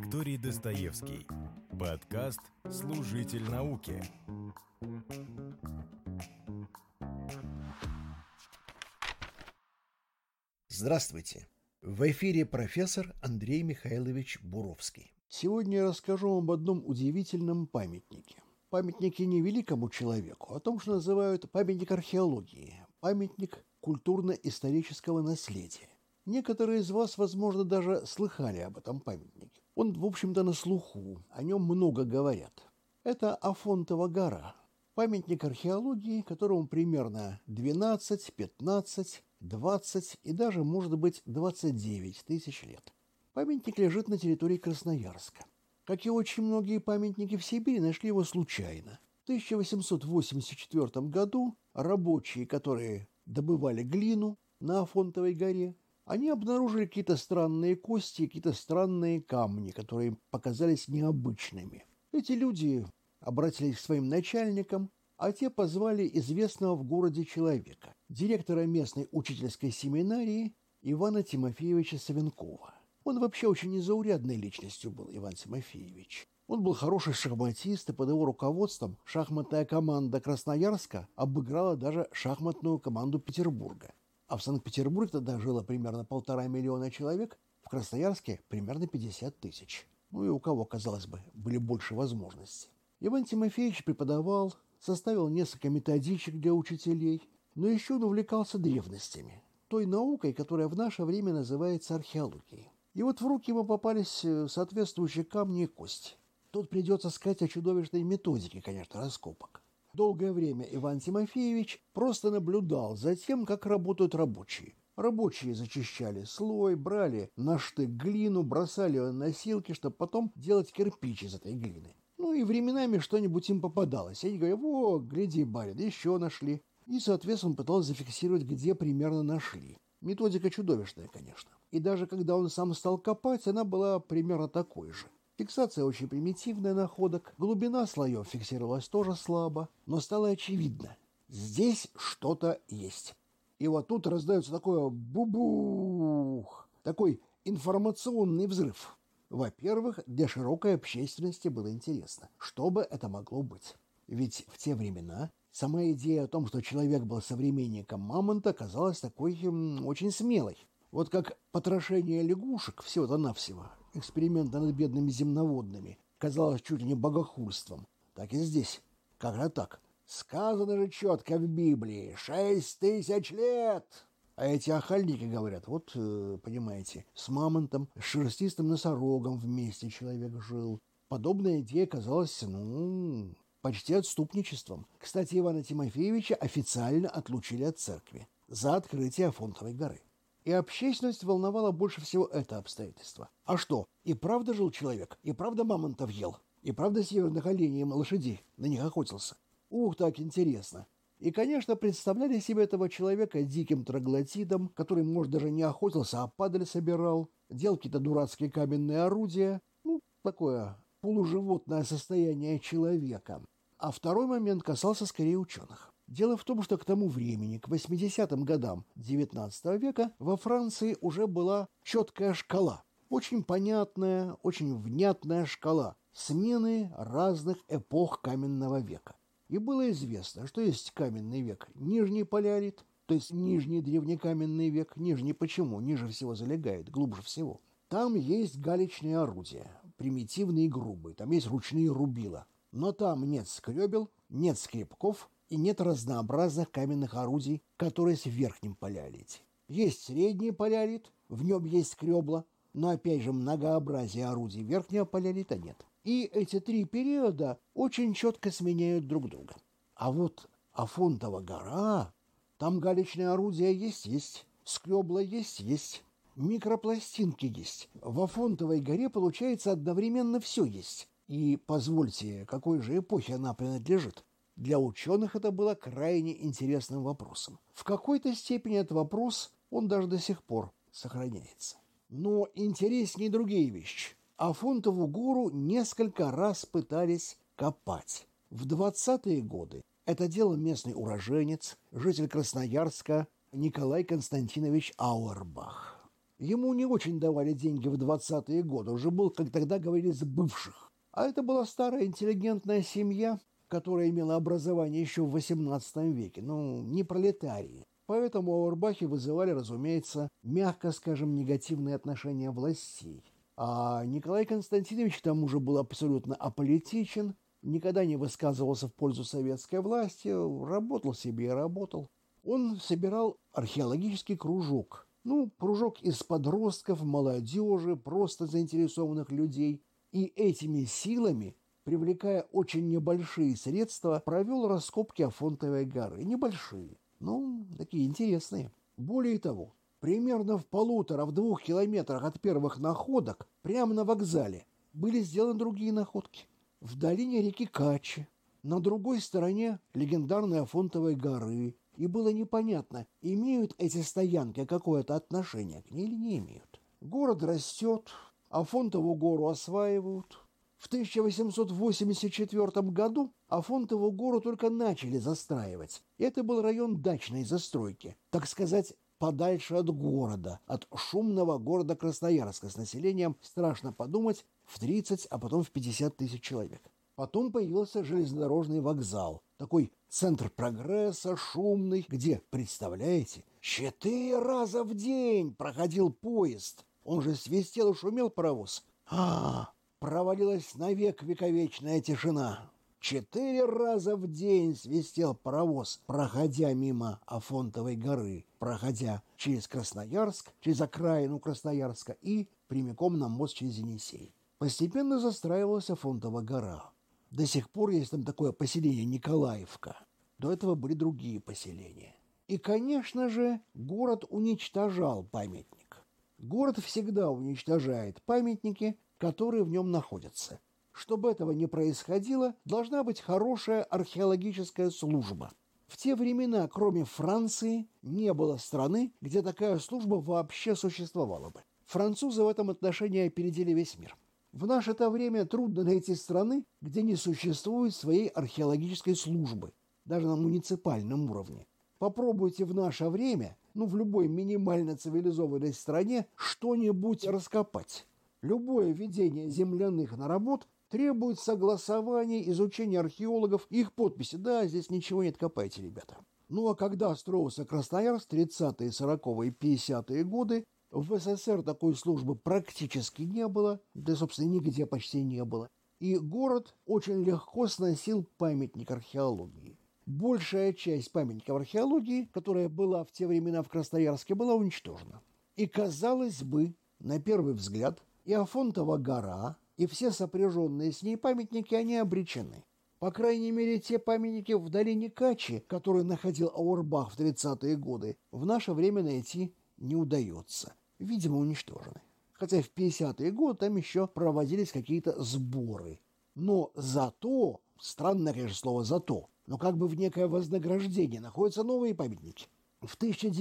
Викторий Достоевский. Подкаст «Служитель науки». Здравствуйте! В эфире профессор Андрей Михайлович Буровский. Сегодня я расскажу вам об одном удивительном памятнике. Памятнике не великому человеку, а о том, что называют памятник археологии, памятник культурно-исторического наследия. Некоторые из вас, возможно, даже слыхали об этом памятнике. Он, в общем-то, на слуху, о нем много говорят. Это Афонтова гора, памятник археологии, которому примерно 12, 15, 20 и даже, может быть, 29 тысяч лет. Памятник лежит на территории Красноярска. Как и очень многие памятники в Сибири, нашли его случайно. В 1884 году рабочие, которые добывали глину на Афонтовой горе, они обнаружили какие-то странные кости, какие-то странные камни, которые им показались необычными. Эти люди обратились к своим начальникам, а те позвали известного в городе человека, директора местной учительской семинарии Ивана Тимофеевича Савенкова. Он вообще очень незаурядной личностью был, Иван Тимофеевич. Он был хороший шахматист, и под его руководством шахматная команда Красноярска обыграла даже шахматную команду Петербурга. А в Санкт-Петербурге тогда жило примерно 1,5 миллиона человек, в Красноярске примерно 50 тысяч. Ну и у кого, казалось бы, были больше возможностей. Иван Тимофеевич преподавал, составил несколько методичек для учителей, но еще он увлекался древностями, той наукой, которая в наше время называется археологией. И вот в руки ему попались соответствующие камни и кости. Тут придется сказать о чудовищной методике, конечно, раскопок. Долгое время Иван Тимофеевич просто наблюдал за тем, как работают рабочие. Рабочие зачищали слой, брали на штык глину, бросали ее на носилки, чтобы потом делать кирпич из этой глины. Ну и временами что-нибудь им попадалось. Они говорят: «О, гляди, барин, еще нашли». И, соответственно, он пытался зафиксировать, где примерно нашли. Методика чудовищная, конечно. И даже когда он сам стал копать, она была примерно такой же. Фиксация очень примитивная находок. Глубина слоев фиксировалась тоже слабо. Но стало очевидно: здесь что-то есть. И вот тут раздается такое бубух, такой информационный взрыв. Во-первых, для широкой общественности было интересно, что бы это могло быть. Ведь в те времена сама идея о том, что человек был современником мамонта, казалась такой очень смелой. Вот как потрошение лягушек, всего-то-навсего, эксперименты над бедными земноводными, казалось чуть ли не богохульством. Так и здесь. Как-то так. Сказано же четко в Библии: 6000 лет! А эти охальники говорят: вот, понимаете, с мамонтом, с шерстистым носорогом вместе человек жил. Подобная идея казалась, почти отступничеством. Кстати, Ивана Тимофеевича официально отлучили от церкви за открытие Афонтовой горы. И общественность волновала больше всего это обстоятельство. А что, и правда жил человек, и правда мамонтов ел, и правда северных оленей и лошадей на них охотился? Ух, так интересно. И, конечно, представляли себе этого человека диким троглодитом, который, может, даже не охотился, а падаль собирал, делал какие-то дурацкие каменные орудия. Такое полуживотное состояние человека. А второй момент касался скорее ученых. Дело в том, что к тому времени, к 80-м годам XIX века, во Франции уже была четкая шкала. Очень понятная, очень внятная шкала смены разных эпох каменного века. И было известно, что есть каменный век нижний палеолит, то есть нижний древнекаменный век. Нижний почему? Ниже всего залегает, глубже всего. Там есть галечные орудия, примитивные и грубые, там есть ручные рубила. Но там нет скребел, нет скребков и нет разнообразных каменных орудий, которые есть в верхнем палеолите. Есть средний палеолит, в нем есть скребла, но опять же многообразия орудий верхнего палеолита нет. И эти три периода очень четко сменяют друг друга. А вот Афонтова гора, там галечные орудия есть, скребла есть, микропластинки есть. В Афонтовой горе, получается, одновременно все есть. И позвольте, какой же эпохе она принадлежит? Для ученых это было крайне интересным вопросом. В какой-то степени этот вопрос, он даже до сих пор сохраняется. Но интереснее другие вещи. Афонтову гору несколько раз пытались копать. В 20-е годы это делал местный уроженец, житель Красноярска Николай Константинович Ауэрбах. Ему не очень давали деньги в 20-е годы, уже был, как тогда говорили, с бывших. А это была старая интеллигентная семья, которая имела образование еще в XVIII веке, не пролетарии. Поэтому Ауэрбахи вызывали, разумеется, мягко скажем, негативные отношения властей. А Николай Константинович, к тому же, был абсолютно аполитичен, никогда не высказывался в пользу советской власти, работал себе и работал. Он собирал археологический кружок. Кружок из подростков, молодежи, просто заинтересованных людей. И этими силами, привлекая очень небольшие средства, провел раскопки Афонтовой горы. Небольшие, такие интересные. Более того, примерно в 1,5-2 километрах от первых находок, прямо на вокзале, были сделаны другие находки. В долине реки Качи, на другой стороне легендарной Афонтовой горы. И было непонятно, имеют эти стоянки какое-то отношение к ней или не имеют. Город растет, Афонтову гору осваивают. В 1884 году Афонтову гору только начали застраивать. Это был район дачной застройки, так сказать, подальше от города, от шумного города Красноярска с населением, страшно подумать, в 30, а потом в 50 тысяч человек. Потом появился железнодорожный вокзал, такой центр прогресса, шумный, где, представляете, 4 раза в день проходил поезд. Он же свистел и шумел паровоз. Провалилась навек вековечная тишина. 4 раза в день свистел паровоз, проходя мимо Афонтовой горы, проходя через Красноярск, через окраину Красноярска и прямиком на мост через Енисей. Постепенно застраивалась Афонтова гора. До сих пор есть там такое поселение Николаевка. До этого были другие поселения. И, конечно же, город уничтожал памятник. Город всегда уничтожает памятники, которые в нем находятся. Чтобы этого не происходило, должна быть хорошая археологическая служба. В те времена, кроме Франции, не было страны, где такая служба вообще существовала бы. Французы в этом отношении опередили весь мир. В наше-то время трудно найти страны, где не существует своей археологической службы, даже на муниципальном уровне. Попробуйте в наше время, в любой минимально цивилизованной стране, что-нибудь раскопать. Любое ведение земляных работ требует согласования, изучения археологов, их подписи. Да, здесь ничего нет, копайте, ребята. А когда строился Красноярск, 30-е, 40-е, 50-е годы, в СССР такой службы практически не было, да, собственно, нигде почти не было. И город очень легко сносил памятник археологии. Большая часть памятников археологии, которая была в те времена в Красноярске, была уничтожена. И, казалось бы, на первый взгляд, и Афонтова гора, и все сопряженные с ней памятники, они обречены. По крайней мере, те памятники в долине Качи, которые находил Ауэрбах в 30-е годы, в наше время найти не удается. Видимо, уничтожены. Хотя в 50-е годы там еще проводились какие-то сборы. Но зато, странное, конечно, слово «зато», но как бы в некое вознаграждение находятся новые памятники. В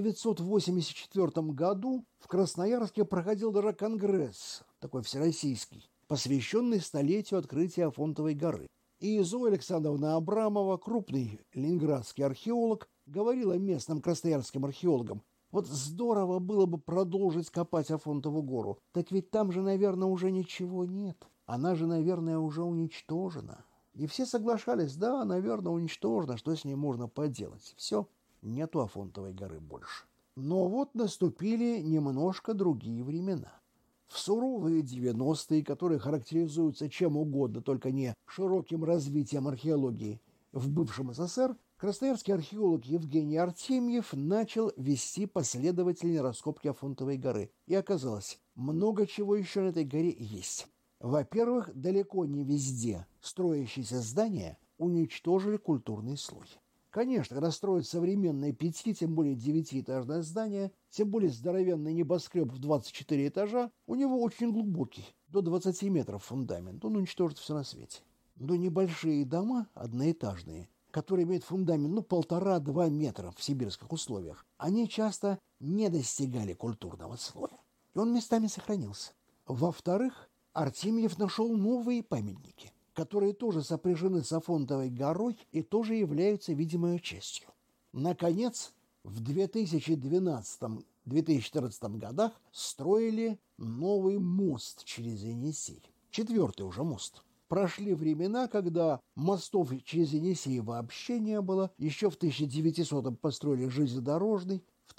1984 году в Красноярске проходил даже конгресс, такой всероссийский, посвященный столетию открытия Афонтовой горы. И Зоя Александровна Абрамова, крупный ленинградский археолог, говорила местным красноярским археологам: вот здорово было бы продолжить копать Афонтову гору. Так ведь там же, наверное, уже ничего нет. Она же, наверное, уже уничтожена. И все соглашались: да, наверное, уничтожена, что с ней можно поделать. Все, нету Афонтовой горы больше. Но вот наступили немножко другие времена. В суровые 90-е, которые характеризуются чем угодно, только не широким развитием археологии в бывшем СССР, красноярский археолог Евгений Артемьев начал вести последовательные раскопки Афонтовой горы. И оказалось, много чего еще на этой горе есть. Во-первых, далеко не везде строящиеся здания уничтожили культурный слой. Конечно, когда строят современные 5, тем более 9-этажное здание, тем более здоровенный небоскреб в 24 этажа, у него очень глубокий, до 20 метров фундамент, он уничтожит все на свете. Но небольшие дома, одноэтажные, которые имеют фундамент 1,5-2 метра в сибирских условиях, они часто не достигали культурного слоя. И он местами сохранился. Во-вторых, Артемьев нашел новые памятники, которые тоже сопряжены с Афонтовой горой и тоже являются видимой частью. Наконец, в 2012-2013 2014 годах строили новый мост через Енисей. 4-й уже мост. Прошли времена, когда мостов через Енисей вообще не было. Еще в 1900-м построили железнодорожный. В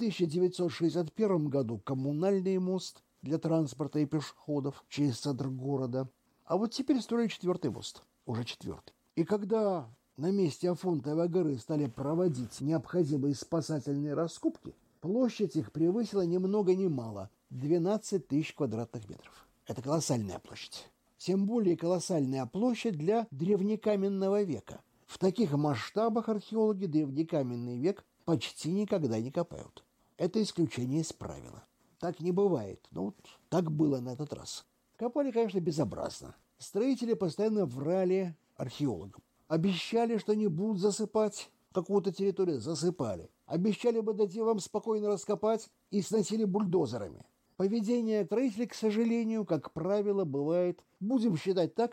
1961 году коммунальный мост для транспорта и пешеходов через центр города. А вот теперь строили 4-й мост. Уже 4-й. И когда на месте Афонтовой горы стали проводить необходимые спасательные раскопки, площадь их превысила ни много ни мало 12 тысяч квадратных метров. Это колоссальная площадь. Тем более колоссальная площадь для древнекаменного века. В таких масштабах археологи древнекаменный век почти никогда не копают. Это исключение из правила. Так не бывает. Но вот так было на этот раз. Копали, конечно, безобразно. Строители постоянно врали археологам. Обещали, что не будут засыпать какую-то территорию. Засыпали. Обещали бы дать вам спокойно раскопать и сносили бульдозерами. Поведение строителей, к сожалению, как правило, бывает, будем считать так,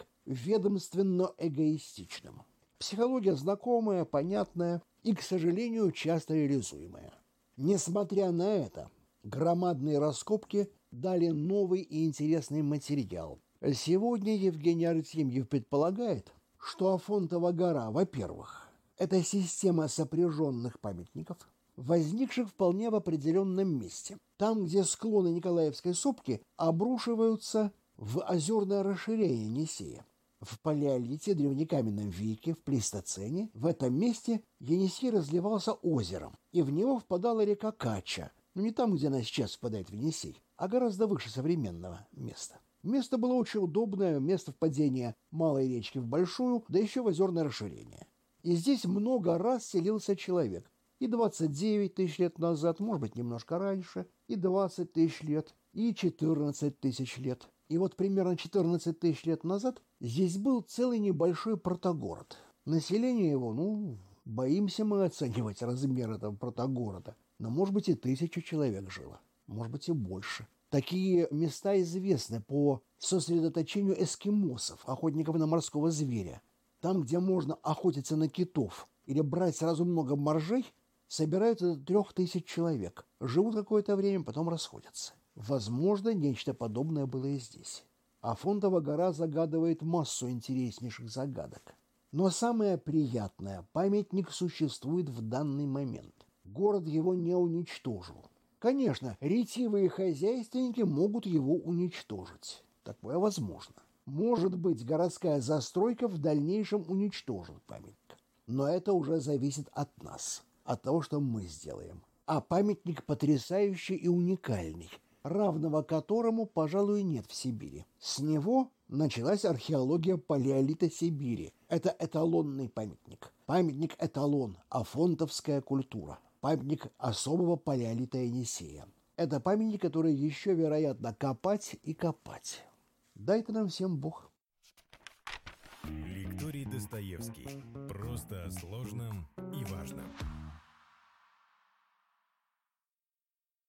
ведомственно-эгоистичным. Психология знакомая, понятная и, к сожалению, часто реализуемая. Несмотря на это, громадные раскопки дали новый и интересный материал. Сегодня Евгений Артемьев предполагает, что Афонтова гора, во-первых, это система сопряженных памятников, возникших вполне в определенном месте. Там, где склоны Николаевской сопки обрушиваются в озерное расширение Енисея. В палеолите, древнекаменном веке, в плейстоцене, в этом месте Енисей разливался озером, и в него впадала река Кача. Но не там, где она сейчас впадает в Енисей, а гораздо выше современного места. Место было очень удобное, место впадения малой речки в большую, да еще в озерное расширение. И здесь много раз селился человек. И 29 тысяч лет назад, может быть, немножко раньше, и 20 тысяч лет, и 14 тысяч лет. И вот примерно 14 тысяч лет назад здесь был целый небольшой протогород. Население его, боимся мы оценивать размер этого протогорода, но, может быть, и 1000 человек жило, может быть, и больше. Такие места известны по сосредоточению эскимосов, охотников на морского зверя. Там, где можно охотиться на китов или брать сразу много моржей, собираются до 3000 человек. Живут какое-то время, потом расходятся. Возможно, нечто подобное было и здесь. Афонтова гора загадывает массу интереснейших загадок. Но самое приятное – памятник существует в данный момент. Город его не уничтожил. Конечно, ретивые хозяйственники могут его уничтожить. Такое возможно. Может быть, городская застройка в дальнейшем уничтожит памятник. Но это уже зависит от нас, от того, что мы сделаем. А памятник потрясающий и уникальный, равного которому, пожалуй, нет в Сибири. С него началась археология палеолита Сибири. Это эталонный памятник. Памятник-эталон, афонтовская культура. Памятник особого палеолита Енисея. Это памятник, который еще, вероятно, копать и копать. Дай-то нам всем Бог. Викторий Достоевский. Просто о сложном и важном.